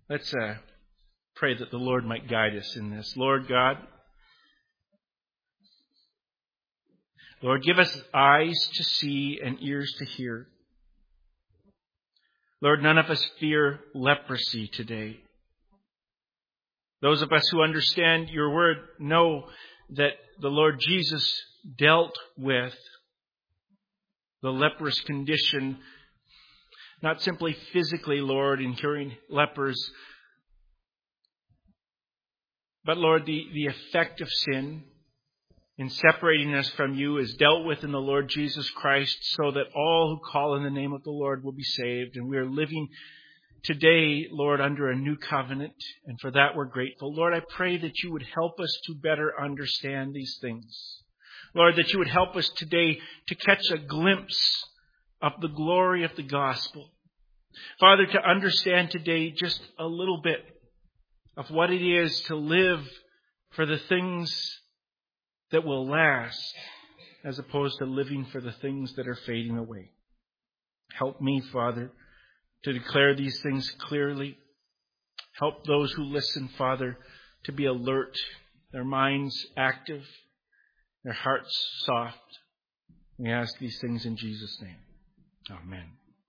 Let's pray that the Lord might guide us in this. Lord God, Lord, give us eyes to see and ears to hear. Lord, none of us fear leprosy today. Those of us who understand your word know that the Lord Jesus dealt with the leprous condition, not simply physically, Lord, in curing lepers, but Lord, the effect of sin in separating us from you is dealt with in the Lord Jesus Christ, so that all who call in the name of the Lord will be saved. And we are living today, Lord, under a new covenant, and for that we're grateful. Lord, I pray that you would help us to better understand these things. Lord, that you would help us today to catch a glimpse of the glory of the gospel. Father, to understand today just a little bit of what it is to live for the things that will last, as opposed to living for the things that are fading away. Help me, Father, to declare these things clearly. Help those who listen, Father, to be alert, their minds active, their hearts soft. We ask these things in Jesus' name. Amen.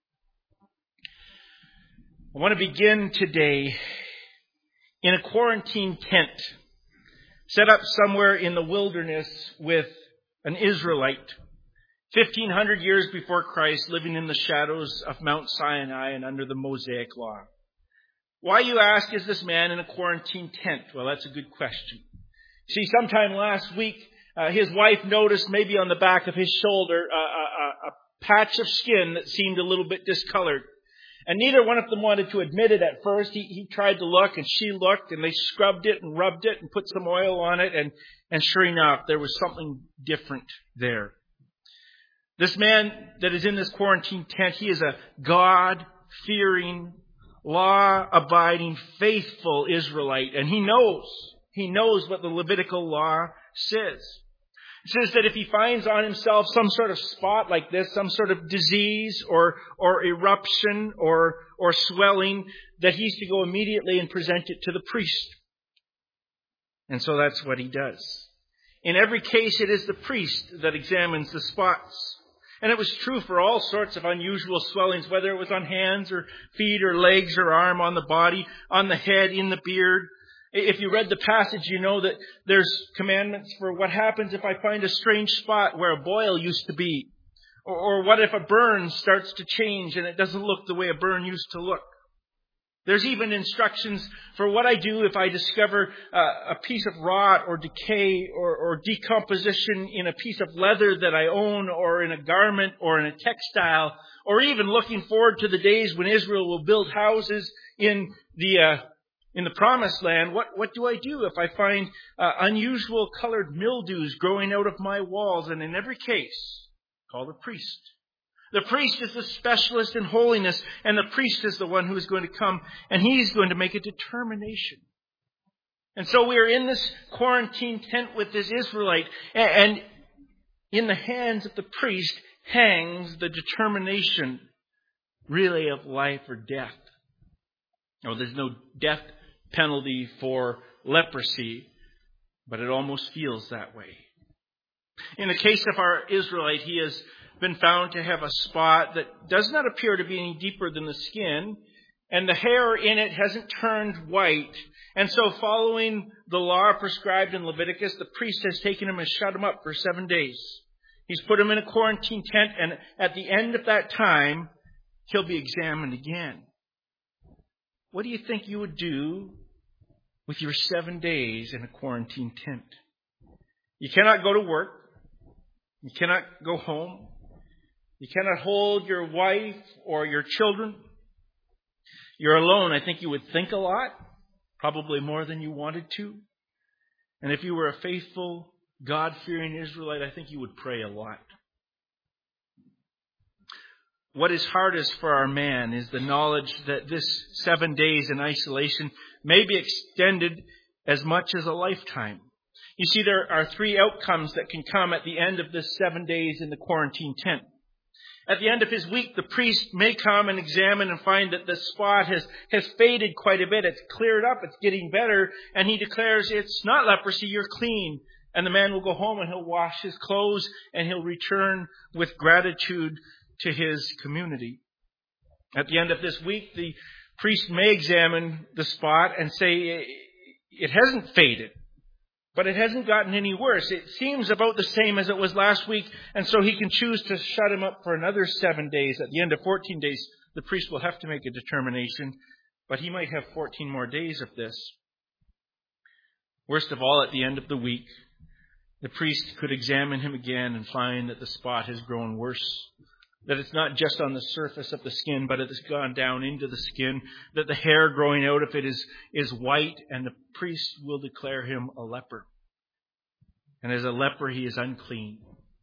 I want to begin today in a quarantine tent set up somewhere in the wilderness with an Israelite, 1,500 years before Christ, living in the shadows of Mount Sinai and under the Mosaic Law. Why, you ask, is this man in a quarantine tent? Well, that's a good question. See, sometime last week, his wife noticed maybe on the back of his shoulder a patch of skin that seemed a little bit discolored. And neither one of them wanted to admit it at first. He tried to look, and she looked, and they scrubbed it and rubbed it and put some oil on it. And sure enough, there was something different there. This man that is in this quarantine tent, he is a God-fearing, law-abiding, faithful Israelite. And he knows what the Levitical law says. It says that if he finds on himself some sort of spot like this, some sort of disease or eruption or swelling, that he's to go immediately and present it to the priest. And so that's what he does. In every case, it is the priest that examines the spots. And it was true for all sorts of unusual swellings, whether it was on hands or feet or legs or arm, on the body, on the head, in the beard. If you read the passage, you know that there's commandments for what happens if I find a strange spot where a boil used to be. Or what if a burn starts to change and it doesn't look the way a burn used to look. There's even instructions for what I do if I discover a piece of rot or decay or decomposition in a piece of leather that I own, or in a garment, or in a textile, or even looking forward to the days when Israel will build houses in the Promised Land. What do I do if I find unusual colored mildews growing out of my walls? And in every case, call the priest. The priest is the specialist in holiness, and the priest is the one who is going to come, and he's going to make a determination. And so we are in this quarantine tent with this Israelite, and in the hands of the priest hangs the determination, really, of life or death. Oh, there's no death penalty for leprosy, but it almost feels that way. In the case of our Israelite, he has been found to have a spot that does not appear to be any deeper than the skin, and the hair in it hasn't turned white. And so, following the law prescribed in Leviticus, the priest has taken him and shut him up for 7 days. He's put him in a quarantine tent, and at the end of that time, he'll be examined again. What do you think you would do with your 7 days in a quarantine tent? You cannot go to work. You cannot go home. You cannot hold your wife or your children. You're alone. I think you would think a lot, probably more than you wanted to. And if you were a faithful, God-fearing Israelite, I think you would pray a lot. What is hardest for our man is the knowledge that this 7 days in isolation may be extended as much as a lifetime. You see, there are 3 outcomes that can come at the end of this 7 days in the quarantine tent. At the end of his week, the priest may come and examine and find that the spot has faded quite a bit. It's cleared up. It's getting better. And he declares, it's not leprosy. You're clean. And the man will go home and he'll wash his clothes and he'll return with gratitude to his community. At the end of this week, the priest may examine the spot and say, it hasn't faded, but it hasn't gotten any worse. It seems about the same as it was last week, and so he can choose to shut him up for another 7 days. At the end of 14 days, the priest will have to make a determination, but he might have 14 more days of this. Worst of all, at the end of the week, the priest could examine him again and find that the spot has grown worse. That it's not just on the surface of the skin, but it has gone down into the skin. That the hair growing out of it is white, and the priest will declare him a leper. And as a leper, he is unclean.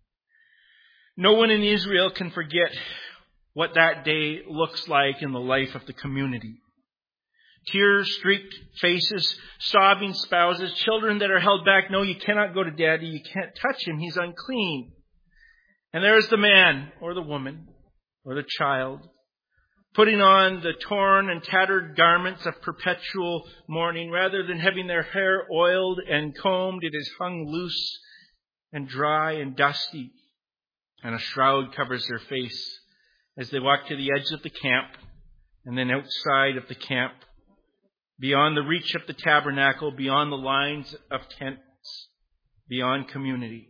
No one in Israel can forget what that day looks like in the life of the community. Tear-streaked faces, sobbing spouses, children that are held back. No, you cannot go to daddy. You can't touch him. He's unclean. And there's the man or the woman or the child putting on the torn and tattered garments of perpetual mourning. Rather than having their hair oiled and combed, it is hung loose and dry and dusty. And a shroud covers their face as they walk to the edge of the camp and then outside of the camp, beyond the reach of the tabernacle, beyond the lines of tents, beyond community.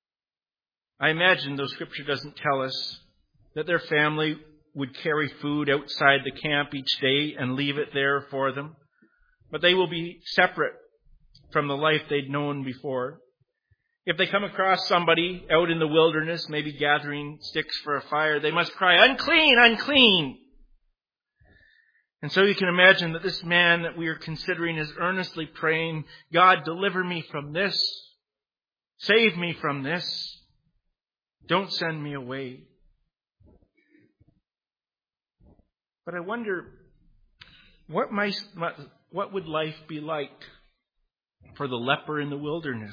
I imagine, though Scripture doesn't tell us, that their family would carry food outside the camp each day and leave it there for them. But they will be separate from the life they'd known before. If they come across somebody out in the wilderness, maybe gathering sticks for a fire, they must cry, "Unclean, unclean!" And so you can imagine that this man that we are considering is earnestly praying, "God, deliver me from this. Save me from this. Don't send me away." But I wonder, what would life be like for the leper in the wilderness?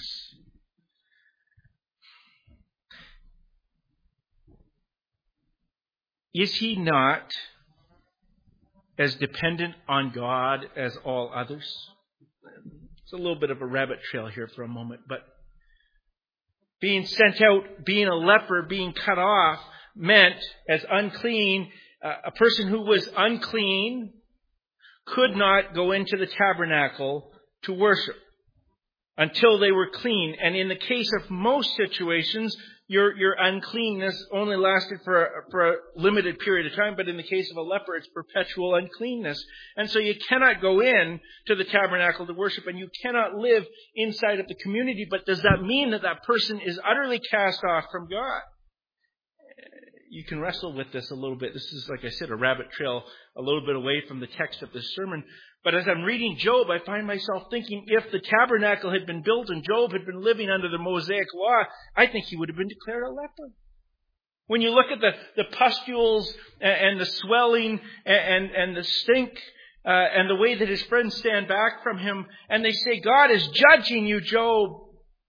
Is he not as dependent on God as all others? It's a little bit of a rabbit trail here for a moment, but being sent out, being a leper, being cut off, meant as unclean. A person who was unclean could not go into the tabernacle to worship until they were clean. And in the case of most situations, your uncleanness only lasted for a limited period of time. But in the case of a leper, it's perpetual uncleanness. And so you cannot go in to the tabernacle to worship, and you cannot live inside of the community. But does that mean that that person is utterly cast off from God? You can wrestle with this a little bit. This is, like I said, a rabbit trail a little bit away from the text of this sermon. But as I'm reading Job, I find myself thinking, if the tabernacle had been built and Job had been living under the Mosaic law, I think he would have been declared a leper. When you look at the pustules and the swelling and the stink and the way that his friends stand back from him and they say, "God is judging you, Job."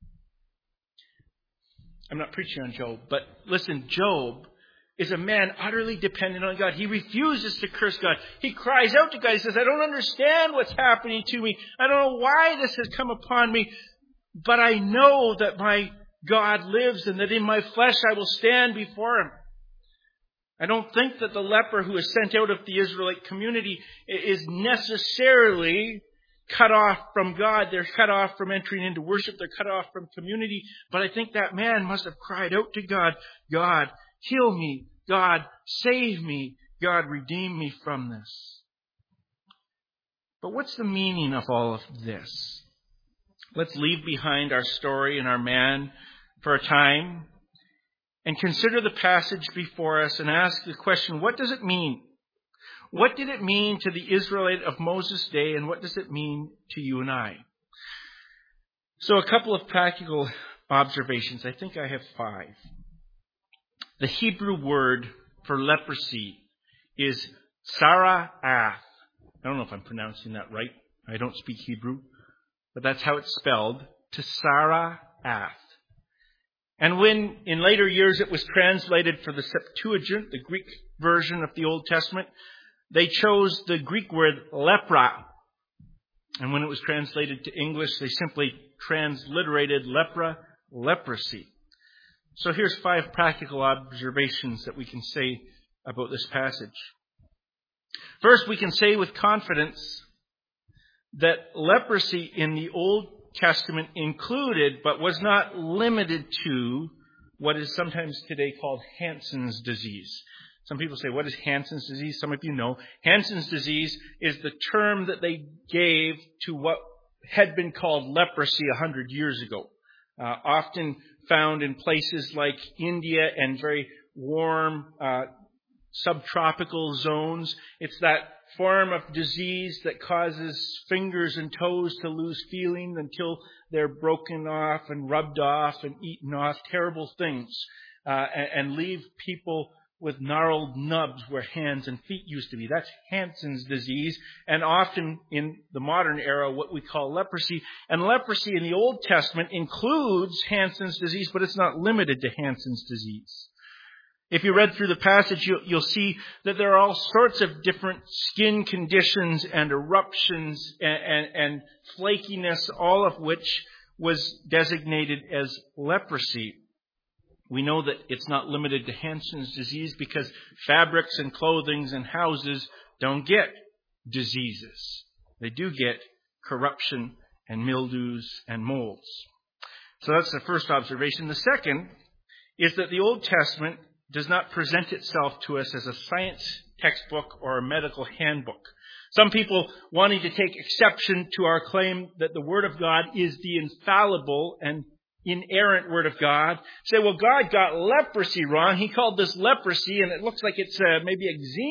I'm not preaching on Job, but listen, Job is a man utterly dependent on God. He refuses to curse God. He cries out to God. He says, "I don't understand what's happening to me. I don't know why this has come upon me, but I know that my God lives and that in my flesh I will stand before him." I don't think that the leper who is sent out of the Israelite community is necessarily cut off from God. They're cut off from entering into worship. They're cut off from community. But I think that man must have cried out to God, "God, heal me. God, save me. God, redeem me from this." But what's the meaning of all of this? Let's leave behind our story and our man for a time and consider the passage before us and ask the question, what does it mean? What did it mean to the Israelite of Moses' day, and what does it mean to you and I? So a couple of practical observations. I think I have 5. The Hebrew word for leprosy is sara'ath. I don't know if I'm pronouncing that right. I don't speak Hebrew, but that's how it's spelled, to sara'ath. And when in later years it was translated for the Septuagint, the Greek version of the Old Testament, they chose the Greek word lepra. And when it was translated to English, they simply transliterated lepra, leprosy. So here's 5 practical observations that we can say about this passage. First, we can say with confidence that leprosy in the Old Testament included, but was not limited to, what is sometimes today called Hansen's disease. Some people say, what is Hansen's disease? Some of you know. Hansen's disease is the term that they gave to what had been called leprosy 100 years ago. Often found in places like India and very warm subtropical zones. It's that form of disease that causes fingers and toes to lose feeling until they're broken off and rubbed off and eaten off. Terrible things. And leave people with gnarled nubs where hands and feet used to be. That's Hansen's disease, and often in the modern era, what we call leprosy. And leprosy in the Old Testament includes Hansen's disease, but it's not limited to Hansen's disease. If you read through the passage, you'll see that there are all sorts of different skin conditions and eruptions and flakiness, all of which was designated as leprosy. We know that it's not limited to Hansen's disease because fabrics and clothing and houses don't get diseases. They do get corruption and mildews and molds. So that's the first observation. The second is that the Old Testament does not present itself to us as a science textbook or a medical handbook. Some people wanting to take exception to our claim that the Word of God is the infallible and inerrant Word of God, say, well, God got leprosy wrong. He called this leprosy, and it looks like it's maybe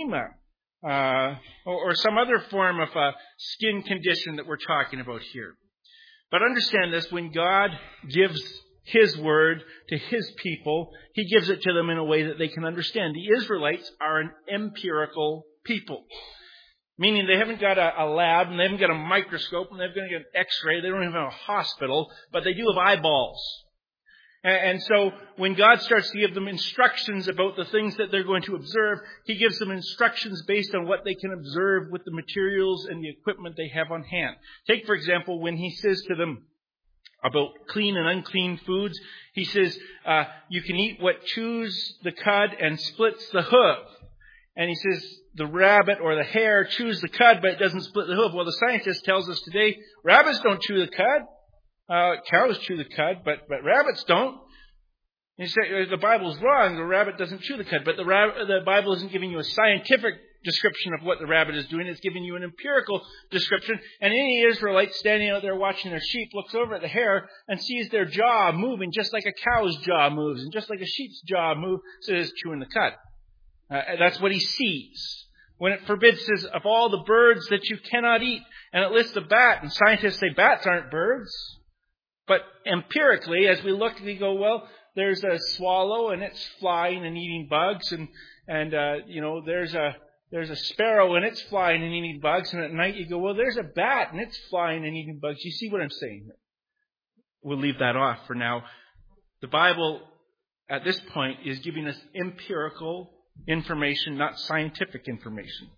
eczema or some other form of a skin condition that we're talking about here. But understand this, when God gives His Word to His people, He gives it to them in a way that they can understand. The Israelites are an empirical people. Meaning they haven't got a lab, and they haven't got a microscope, and they've got an x-ray. They don't even have a hospital, but they do have eyeballs. And so when God starts to give them instructions about the things that they're going to observe, He gives them instructions based on what they can observe with the materials and the equipment they have on hand. Take, for example, when He says to them about clean and unclean foods, He says, you can eat what chews the cud and splits the hoof. And He says, the rabbit or the hare chews the cud, but it doesn't split the hoof. Well, the scientist tells us today, rabbits don't chew the cud. Cows chew the cud, but rabbits don't. And you say, the Bible's wrong. The rabbit doesn't chew the cud. But the Bible isn't giving you a scientific description of what the rabbit is doing. It's giving you an empirical description. And any Israelite standing out there watching their sheep looks over at the hare and sees their jaw moving just like a cow's jaw moves and just like a sheep's jaw moves, so it's chewing the cud. That's what he sees. When it forbids, says, of all the birds that you cannot eat. And it lists the bat. And scientists say bats aren't birds. But empirically, as we look, we go, well, there's a swallow and it's flying and eating bugs. And there's a sparrow and it's flying and eating bugs. And at night you go, well, there's a bat and it's flying and eating bugs. You see what I'm saying? We'll leave that off for now. The Bible, at this point, is giving us empirical information, not scientific information.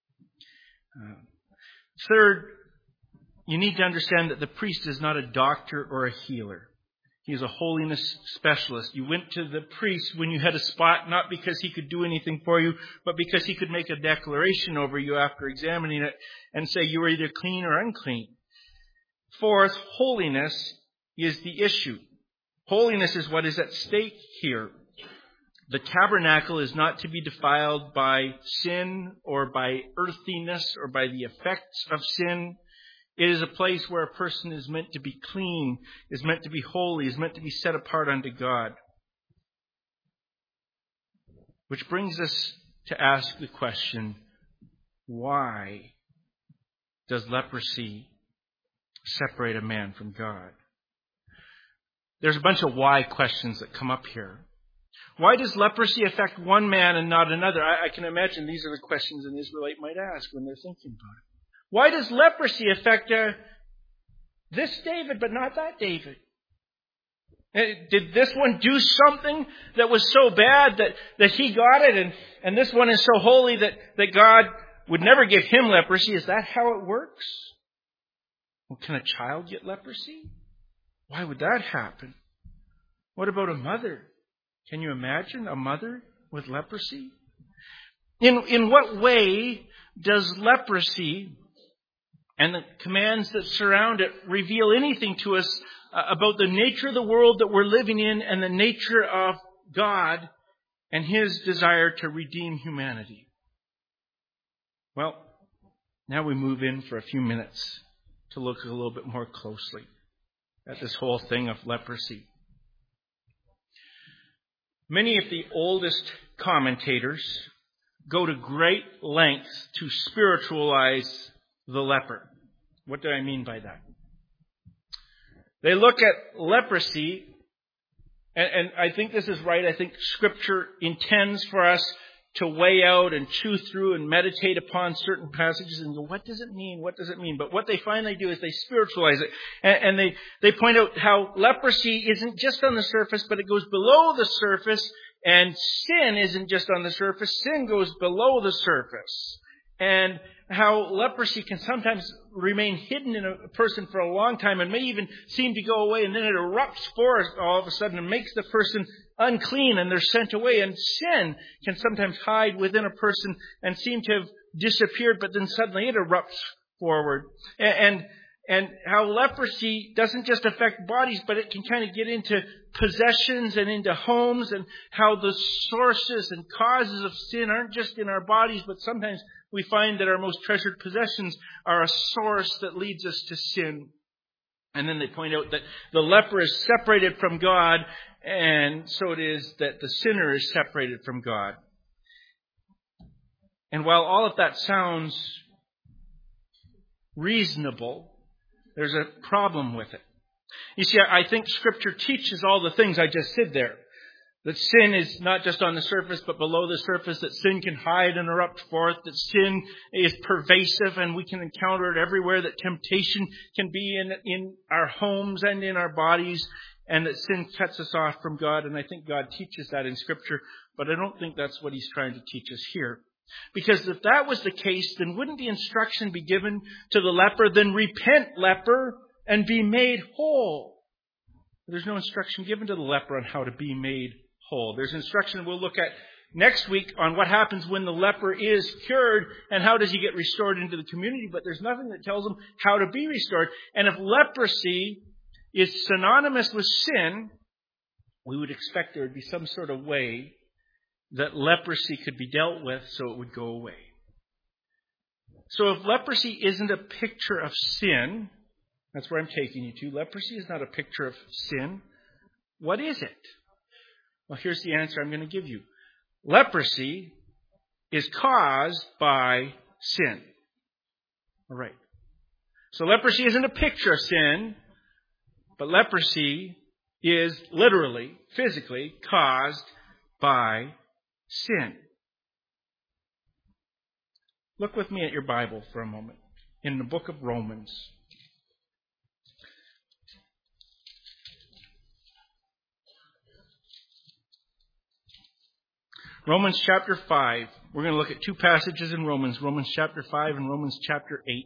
Third, you need to understand that the priest is not a doctor or a healer. He is a holiness specialist. You went to the priest when you had a spot, not because he could do anything for you, but because he could make a declaration over you after examining it and say you were either clean or unclean. Fourth, holiness is the issue. Holiness is what is at stake here. The tabernacle is not to be defiled by sin or by earthiness or by the effects of sin. It is a place where a person is meant to be clean, is meant to be holy, is meant to be set apart unto God. Which brings us to ask the question, why does leprosy separate a man from God? There's a bunch of why questions that come up here. Why does leprosy affect one man and not another? I can imagine these are the questions an Israelite might ask when they're thinking about it. Why does leprosy affect this David but not that David? Did this one do something that was so bad that he got it, and this one is so holy that God would never give him leprosy? Is that how it works? Well, can a child get leprosy? Why would that happen? What about a mother? Can you imagine a mother with leprosy? In what way does leprosy and the commands that surround it reveal anything to us about the nature of the world that we're living in and the nature of God and His desire to redeem humanity? Well, now we move in for a few minutes to look a little bit more closely at this whole thing of leprosy. Many of the oldest commentators go to great lengths to spiritualize the leper. What do I mean by that? They look at leprosy, and I think this is right. I think Scripture intends for us to weigh out and chew through and meditate upon certain passages and go, what does it mean? What does it mean? But what they finally do is they spiritualize it. And they point out how leprosy isn't just on the surface, but it goes below the surface. And sin isn't just on the surface. Sin goes below the surface. And how leprosy can sometimes remain hidden in a person for a long time and may even seem to go away, and then it erupts forth all of a sudden and makes the person unclean, and they're sent away. And sin can sometimes hide within a person and seem to have disappeared, but then suddenly it erupts forward. And how leprosy doesn't just affect bodies, but it can kind of get into possessions and into homes, and how the sources and causes of sin aren't just in our bodies, but sometimes we find that our most treasured possessions are a source that leads us to sin. And then they point out that the leper is separated from God, and so it is that the sinner is separated from God. And while all of that sounds reasonable, there's a problem with it. You see, I think Scripture teaches all the things I just said there. That sin is not just on the surface, but below the surface. That sin can hide and erupt forth. That sin is pervasive and we can encounter it everywhere. That temptation can be in our homes and in our bodies. And that sin cuts us off from God. And I think God teaches that in Scripture. But I don't think that's what He's trying to teach us here. Because if that was the case, then wouldn't the instruction be given to the leper, then repent, leper, and be made whole? There's no instruction given to the leper on how to be made whole. There's instruction we'll look at next week on what happens when the leper is cured and how does he get restored into the community, but there's nothing that tells him how to be restored. And if leprosy is synonymous with sin, we would expect there would be some sort of way that leprosy could be dealt with so it would go away. So if leprosy isn't a picture of sin, that's where I'm taking you to. Leprosy is not a picture of sin. What is it? Well, here's the answer I'm going to give you. Leprosy is caused by sin. All right. So leprosy isn't a picture of sin, but leprosy is literally, physically caused by sin. Look with me at your Bible for a moment in the book of Romans. Romans chapter 5. We're going to look at two passages in Romans. Romans chapter 5 and Romans chapter 8.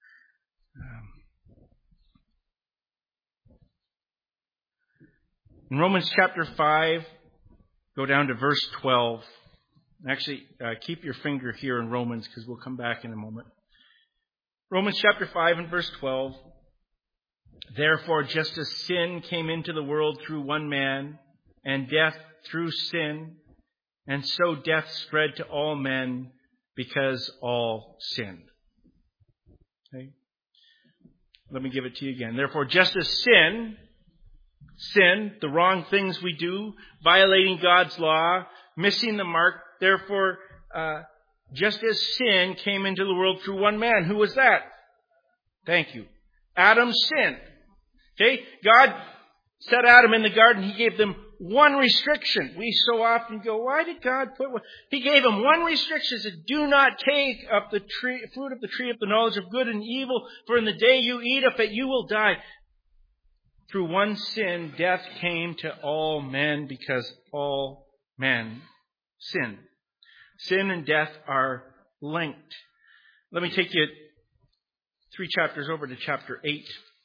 In Romans chapter 5, go down to verse 12. Actually, keep your finger here in Romans because we'll come back in a moment. Romans chapter 5 and verse 12. Therefore, just as sin came into the world through one man, and death through sin, and so death spread to all men because all sinned. Okay? Let me give it to you again. Therefore, just as sin, the wrong things we do, violating God's law, missing the mark, therefore, just as sin came into the world through one man. Who was that? Thank you. Adam sinned. Okay? God set Adam in the garden. He gave them one restriction. We so often go, why did God put one? He gave them one restriction. He said, do not take of the fruit of the tree of the knowledge of good and evil, for in the day you eat of it, you will die. through one sin, death came to all men because all men sin. Sin and death are linked. Let me take you 3 chapters over to chapter 8.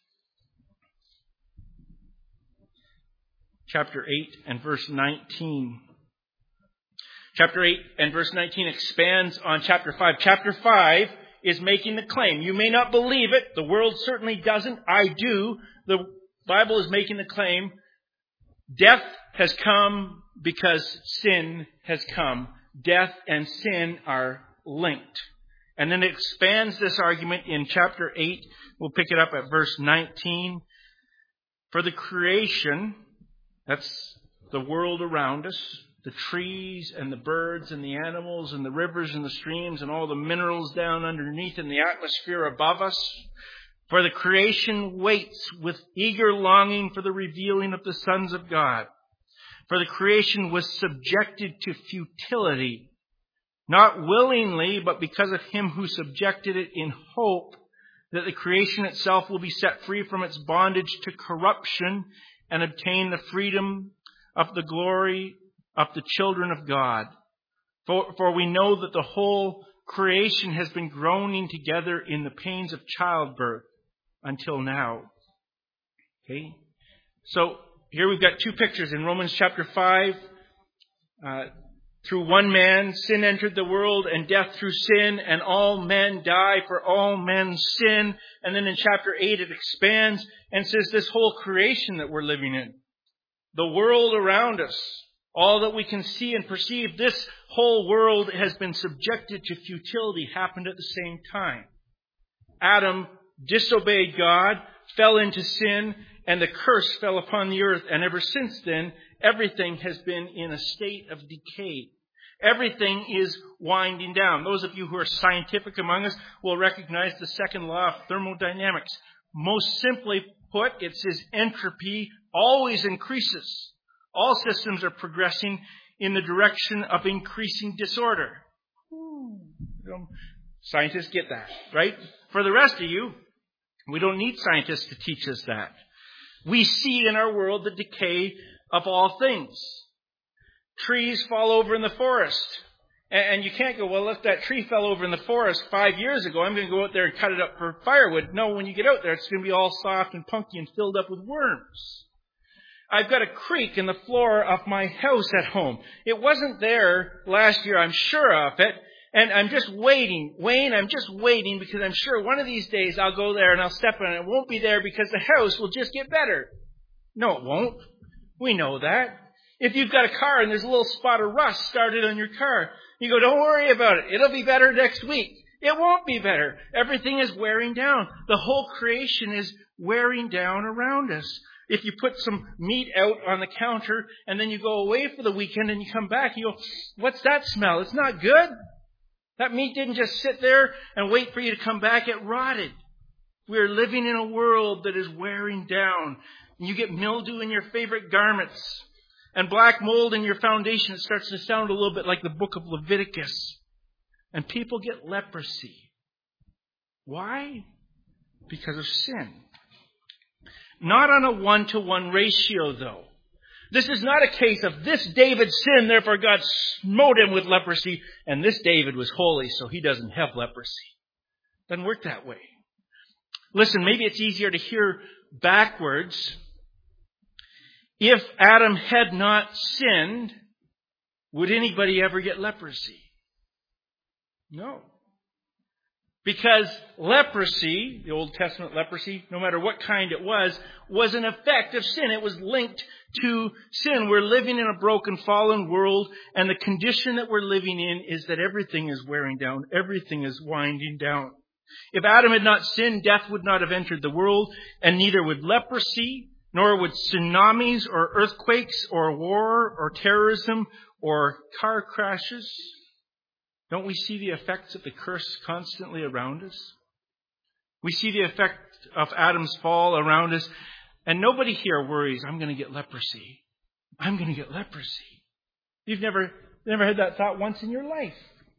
Chapter 8 and verse 19. Chapter 8 and verse 19 expands on chapter 5. Chapter 5 is making the claim. You may not believe it. The world certainly doesn't. I do. The Bible is making the claim. Death has come because sin has come. Death and sin are linked. And then it expands this argument in chapter 8. We'll pick it up at verse 19. For the creation, that's the world around us, the trees and the birds and the animals and the rivers and the streams and all the minerals down underneath in the atmosphere above us. For the creation waits with eager longing for the revealing of the sons of God. For the creation was subjected to futility, not willingly, but because of him who subjected it, in hope that the creation itself will be set free from its bondage to corruption and obtain the freedom of the glory of the children of God. For we know that the whole creation has been groaning together in the pains of childbirth until now. Okay? So here we've got 2 pictures in Romans chapter 5. Through one man, sin entered the world, and death through sin, and all men die, for all men sin. And then in chapter 8 it expands and says this whole creation that we're living in, the world around us, all that we can see and perceive, this whole world has been subjected to futility, happened at the same time. Adam disobeyed God, fell into sin, and the curse fell upon the earth. And ever since then, everything has been in a state of decay. Everything is winding down. Those of you who are scientific among us will recognize the second law of thermodynamics. Most simply put, it says entropy always increases. All systems are progressing in the direction of increasing disorder. Scientists get that, right? For the rest of you, we don't need scientists to teach us that. We see in our world the decay of all things. Trees fall over in the forest. And you can't go, well, if that tree fell over in the forest 5 years ago, I'm going to go out there and cut it up for firewood. No, when you get out there, it's going to be all soft and punky and filled up with worms. I've got a creak in the floor of my house at home. It wasn't there last year, I'm sure of it. And I'm just waiting. Wayne, I'm just waiting because I'm sure one of these days I'll go there and I'll step on it. It won't be there because the house will just get better. No, it won't. We know that. If you've got a car and there's a little spot of rust started on your car, you go, don't worry about it. It'll be better next week. It won't be better. Everything is wearing down. The whole creation is wearing down around us. If you put some meat out on the counter and then you go away for the weekend and you come back, you go, what's that smell? It's not good. That meat didn't just sit there and wait for you to come back. It rotted. We're living in a world that is wearing down. And you get mildew in your favorite garments and black mold in your foundation. It starts to sound a little bit like the book of Leviticus. And people get leprosy. Why? Because of sin. Not on a 1-to-1 ratio, though. This is not a case of this David sinned, therefore God smote him with leprosy, and this David was holy, so he doesn't have leprosy. It doesn't work that way. Listen, maybe it's easier to hear backwards. If Adam had not sinned, would anybody ever get leprosy? No. Because leprosy, the Old Testament leprosy, no matter what kind it was an effect of sin. It was linked to sin. We're living in a broken, fallen world, and the condition that we're living in is that everything is wearing down. Everything is winding down. If Adam had not sinned, death would not have entered the world, and neither would leprosy, nor would tsunamis or earthquakes or war or terrorism or car crashes. Don't we see the effects of the curse constantly around us? We see the effect of Adam's fall around us, and nobody here worries, I'm going to get leprosy. I'm going to get leprosy. You've never had that thought once in your life.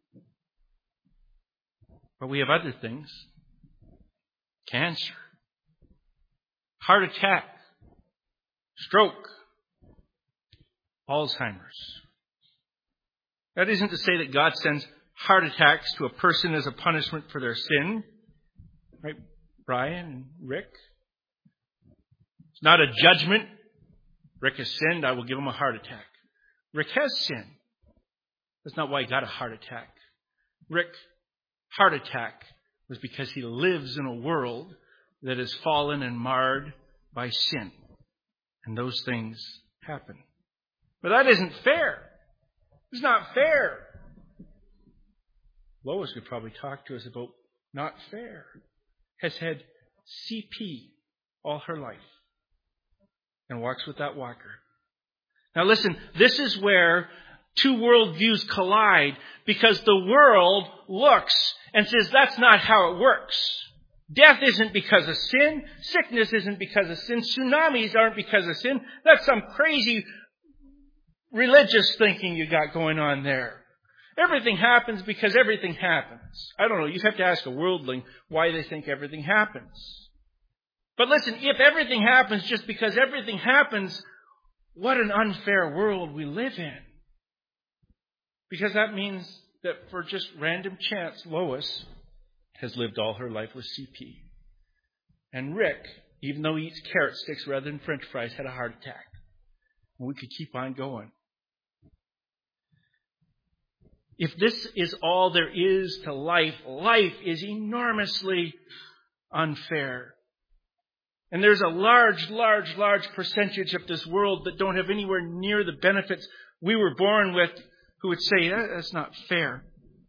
But we have other things. Cancer. Heart attack. stroke, Alzheimer's. That isn't to say that God sends heart attacks to a person as a punishment for their sin. Right, Brian and Rick? It's not a judgment. Rick has sinned, I will give him a heart attack. Rick has sinned. That's not why he got a heart attack. Rick's heart attack was because he lives in a world that is fallen and marred by sin. And those things happen. But that isn't fair. It's not fair. Lois could probably talk to us about not fair. Has had CP all her life and walks with that walker. Now listen, this is where two worldviews collide, because the world looks and says that's not how it works. Death isn't because of sin. Sickness isn't because of sin. Tsunamis aren't because of sin. That's some crazy religious thinking you got going on there. Everything happens because everything happens. I don't know. You'd have to ask a worldling why they think everything happens. But listen, if everything happens just because everything happens, what an unfair world we live in. Because that means that for just random chance, Lois has lived all her life with CP. And Rick, even though he eats carrot sticks rather than French fries, had a heart attack. And we could keep on going. If this is all there is to life, life is enormously unfair. And there's a large percentage of this world that don't have anywhere near the benefits we were born with, who would say, that's not fair.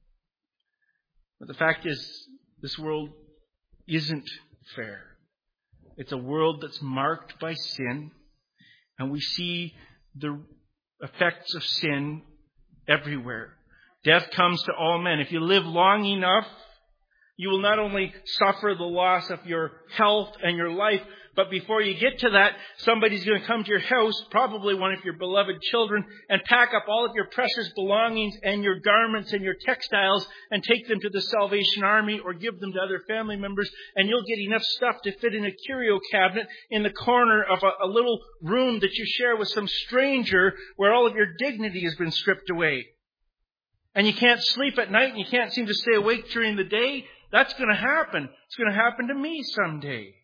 But the fact is, this world isn't fair. It's a world that's marked by sin, and we see the effects of sin everywhere. Death comes to all men. If you live long enough, you will not only suffer the loss of your health and your life, but before you get to that, somebody's going to come to your house, probably one of your beloved children, and pack up all of your precious belongings and your garments and your textiles and take them to the Salvation Army or give them to other family members, and you'll get enough stuff to fit in a curio cabinet in the corner of a little room that you share with some stranger where all of your dignity has been stripped away. And you can't sleep at night and you can't seem to stay awake during the day. That's going to happen. It's going to happen to me someday.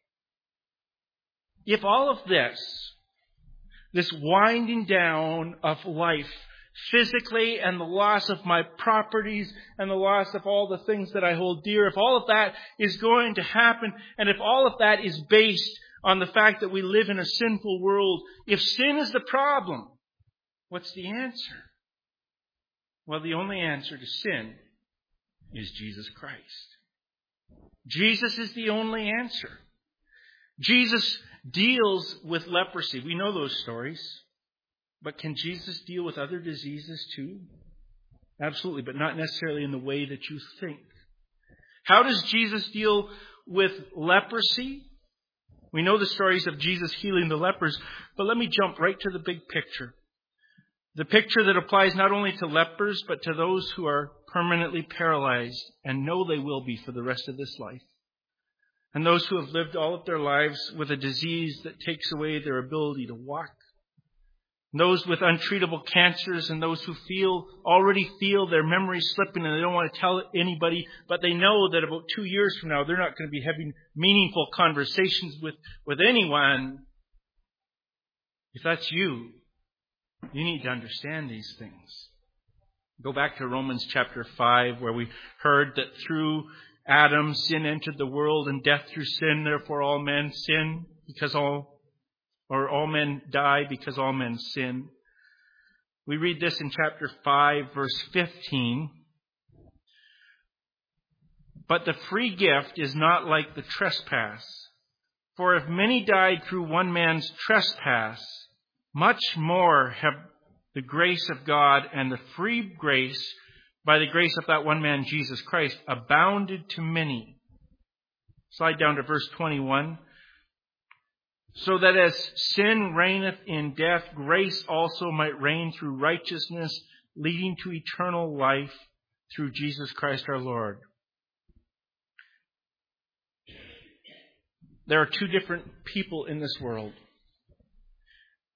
If all of this winding down of life, physically, and the loss of my properties and the loss of all the things that I hold dear, if all of that is going to happen, and if all of that is based on the fact that we live in a sinful world, if sin is the problem, what's the answer? Well, the only answer to sin is Jesus Christ. Jesus is the only answer. Jesus deals with leprosy. We know those stories. But can Jesus deal with other diseases too? Absolutely, but not necessarily in the way that you think. How does Jesus deal with leprosy? We know the stories of Jesus healing the lepers, but let me jump right to the big picture. The picture that applies not only to lepers, but to those who are permanently paralyzed and know they will be for the rest of this life. And those who have lived all of their lives with a disease that takes away their ability to walk. And those with untreatable cancers, and those who already feel their memory slipping and they don't want to tell anybody, but they know that about 2 years from now they're not going to be having meaningful conversations with anyone. If that's you need to understand these things. Go back to Romans chapter 5, where we heard that through Adam, sin entered the world, and death through sin. Therefore, all men sin all men die because all men sin. We read this in chapter 5, verse 15. But the free gift is not like the trespass. For if many died through one man's trespass, much more have the grace of God and the free grace, by the grace of that one man, Jesus Christ, abounded to many. Slide down to verse 21. So that as sin reigneth in death, grace also might reign through righteousness, leading to eternal life through Jesus Christ our Lord. There are two different people in this world.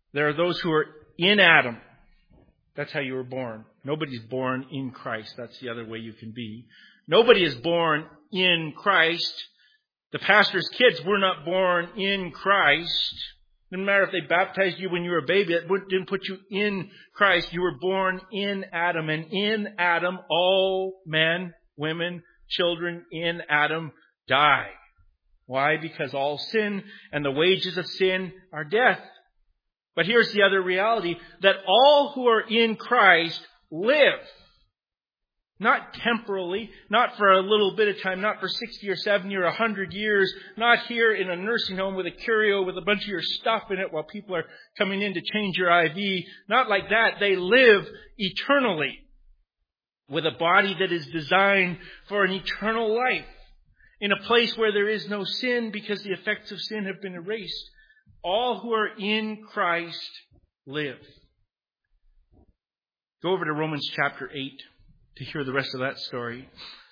There are those who are in Adam. That's how you were born. Nobody's born in Christ. That's the other way you can be. Nobody is born in Christ. The pastor's kids were not born in Christ. No matter if they baptized you when you were a baby, it didn't put you in Christ. You were born in Adam. And in Adam, all men, women, children in Adam die. Why? Because all sin and the wages of sin are death. But here's the other reality, that all who are in Christ live. Not temporally, not for a little bit of time, not for 60 or 70 or 100 years, not here in a nursing home with a curio with a bunch of your stuff in it while people are coming in to change your IV. Not like that. They live eternally with a body that is designed for an eternal life in a place where there is no sin because the effects of sin have been erased. All who are in Christ live. Go over to Romans chapter 8 to hear the rest of that story.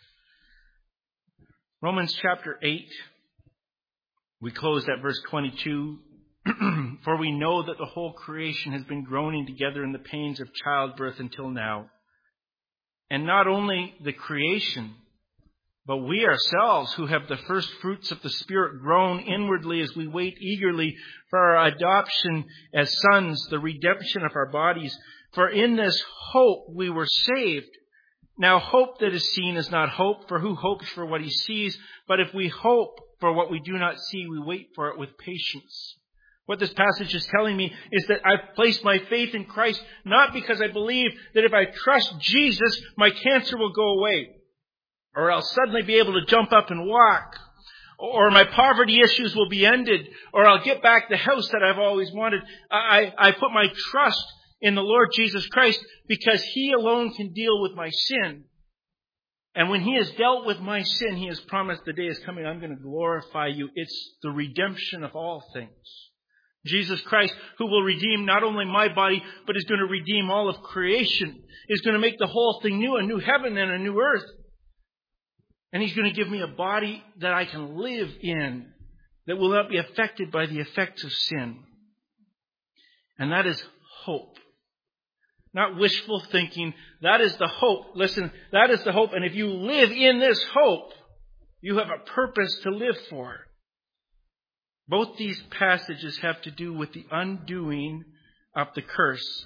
Romans chapter 8, we closed at verse 22. For we know that the whole creation has been groaning together in the pains of childbirth until now. And not only the creation, but we ourselves who have the first fruits of the Spirit groan inwardly as we wait eagerly for our adoption as sons, the redemption of our bodies. For in this hope we were saved. Now hope that is seen is not hope, for who hopes for what he sees? But if we hope for what we do not see, we wait for it with patience. What this passage is telling me is that I've placed my faith in Christ, not because I believe that if I trust Jesus, my cancer will go away, or I'll suddenly be able to jump up and walk, or my poverty issues will be ended, or I'll get back the house that I've always wanted. I put my trust in the Lord Jesus Christ because He alone can deal with my sin. And when He has dealt with my sin, He has promised the day is coming, I'm going to glorify you. It's the redemption of all things. Jesus Christ, who will redeem not only my body, but is going to redeem all of creation, is going to make the whole thing new, a new heaven and a new earth. And He's going to give me a body that I can live in, that will not be affected by the effects of sin. And that is hope. Not wishful thinking. That is the hope. Listen, that is the hope. And if you live in this hope, you have a purpose to live for. Both these passages have to do with the undoing of the curse.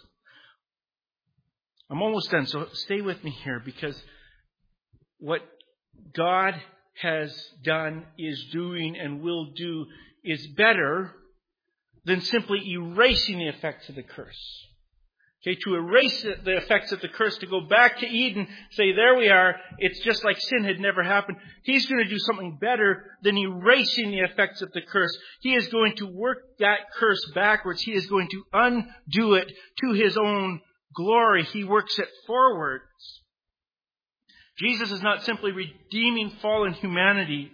I'm almost done, so stay with me here, because what God has done, is doing, and will do is better than simply erasing the effects of the curse. Okay, to erase the effects of the curse, to go back to Eden, say, there we are, it's just like sin had never happened. He's going to do something better than erasing the effects of the curse. He is going to work that curse backwards. He is going to undo it to His own glory. He works it forwards. Jesus is not simply redeeming fallen humanity,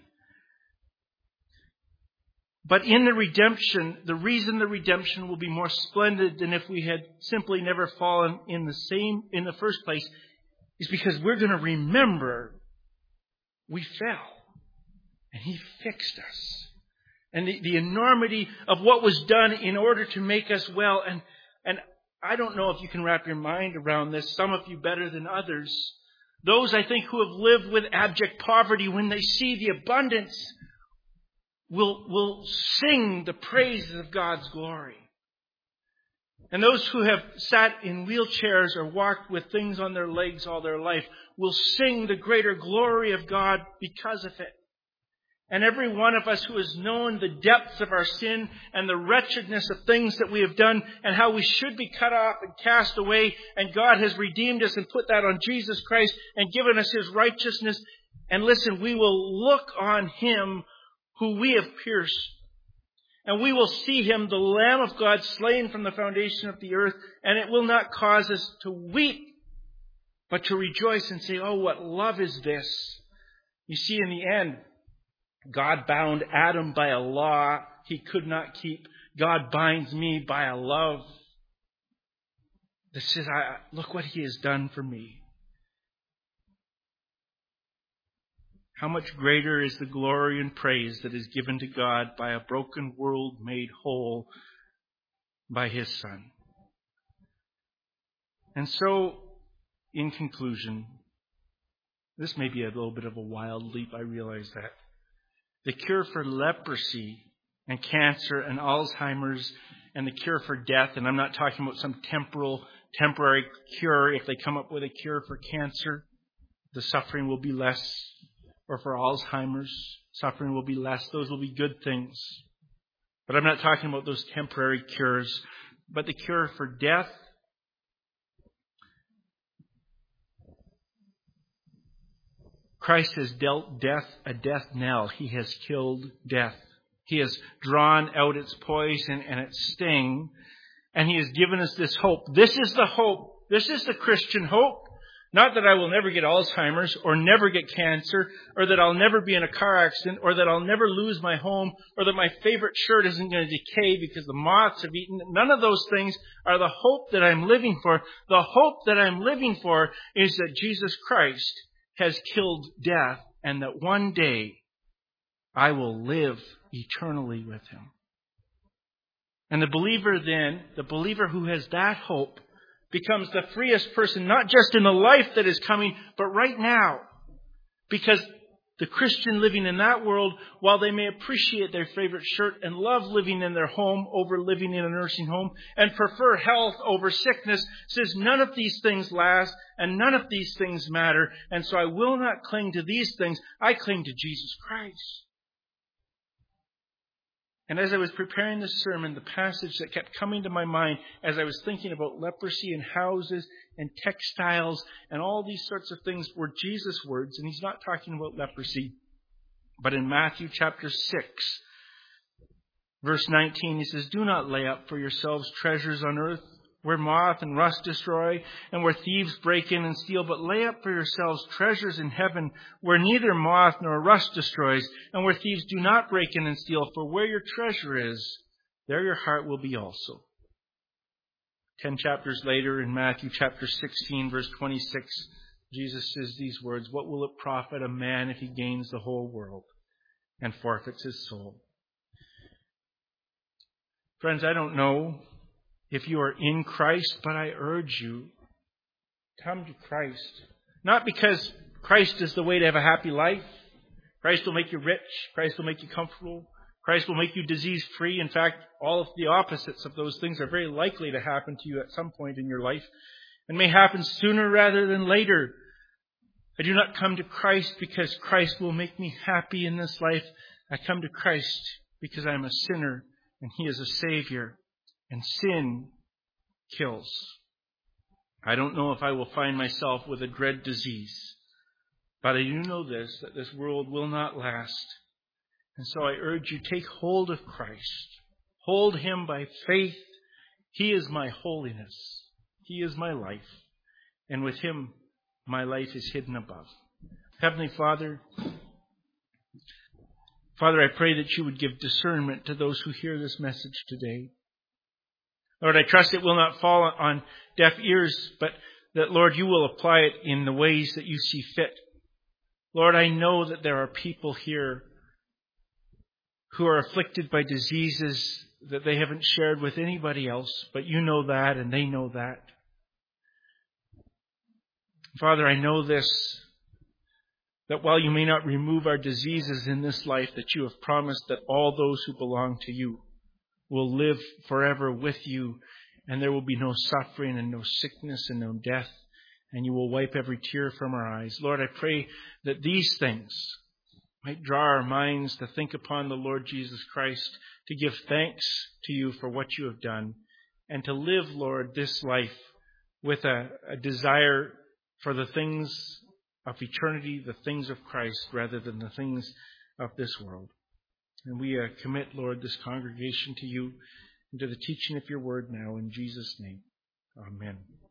but in the redemption, the reason the redemption will be more splendid than if we had simply never fallen in the first place is because we're going to remember we fell and He fixed us. And the enormity of what was done in order to make us well. And I don't know if you can wrap your mind around this, some of you better than others. Those, I think, who have lived with abject poverty, when they see the abundance, will sing the praises of God's glory. And those who have sat in wheelchairs or walked with things on their legs all their life will sing the greater glory of God because of it. And every one of us who has known the depths of our sin and the wretchedness of things that we have done and how we should be cut off and cast away, and God has redeemed us and put that on Jesus Christ and given us His righteousness. And listen, we will look on Him who we have pierced. And we will see Him, the Lamb of God, slain from the foundation of the earth. And it will not cause us to weep, but to rejoice and say, oh, what love is this? You see, in the end, God bound Adam by a law he could not keep. God binds me by a love that says, look what He has done for me. How much greater is the glory and praise that is given to God by a broken world made whole by His Son. And so, in conclusion, this may be a little bit of a wild leap, I realize that. The cure for leprosy and cancer and Alzheimer's and the cure for death, and I'm not talking about some temporary cure. If they come up with a cure for cancer, the suffering will be less. Or for Alzheimer's, suffering will be less. Those will be good things. But I'm not talking about those temporary cures. But the cure for death, Christ has dealt death a death knell. He has killed death. He has drawn out its poison and its sting. And He has given us this hope. This is the hope. This is the Christian hope. Not that I will never get Alzheimer's or never get cancer or that I'll never be in a car accident or that I'll never lose my home or that my favorite shirt isn't going to decay because the moths have eaten. None of those things are the hope that I'm living for. The hope that I'm living for is that Jesus Christ has killed death and that one day I will live eternally with Him. And the believer who has that hope, becomes the freest person, not just in the life that is coming, but right now. Because the Christian living in that world, while they may appreciate their favorite shirt and love living in their home over living in a nursing home and prefer health over sickness, says none of these things last and none of these things matter. And so I will not cling to these things. I cling to Jesus Christ. And as I was preparing this sermon, the passage that kept coming to my mind as I was thinking about leprosy and houses and textiles and all these sorts of things were Jesus' words. And He's not talking about leprosy. But in Matthew chapter 6, verse 19, He says, "Do not lay up for yourselves treasures on earth, where moth and rust destroy, and where thieves break in and steal, but lay up for yourselves treasures in heaven, where neither moth nor rust destroys, and where thieves do not break in and steal. For where your treasure is, there your heart will be also." 10 chapters later, in Matthew chapter 16, verse 26, Jesus says these words, "What will it profit a man if he gains the whole world and forfeits his soul?" Friends, I don't know if you are in Christ, but I urge you, come to Christ. Not because Christ is the way to have a happy life. Christ will make you rich. Christ will make you comfortable. Christ will make you disease-free. In fact, all of the opposites of those things are very likely to happen to you at some point in your life and may happen sooner rather than later. I do not come to Christ because Christ will make me happy in this life. I come to Christ because I am a sinner and He is a Savior. And sin kills. I don't know if I will find myself with a dread disease, but I do know this, that this world will not last. And so I urge you, take hold of Christ. Hold Him by faith. He is my holiness. He is my life. And with Him, my life is hidden above. Heavenly Father, I pray that You would give discernment to those who hear this message today. Lord, I trust it will not fall on deaf ears, but that, Lord, You will apply it in the ways that You see fit. Lord, I know that there are people here who are afflicted by diseases that they haven't shared with anybody else, but You know that and they know that. Father, I know this, that while You may not remove our diseases in this life, that You have promised that all those who belong to You will live forever with You, and there will be no suffering and no sickness and no death, and You will wipe every tear from our eyes. Lord, I pray that these things might draw our minds to think upon the Lord Jesus Christ, to give thanks to You for what You have done, and to live, Lord, this life with a desire for the things of eternity, the things of Christ, rather than the things of this world. And we commit, Lord, this congregation to You and to the teaching of Your word now in Jesus' name. Amen.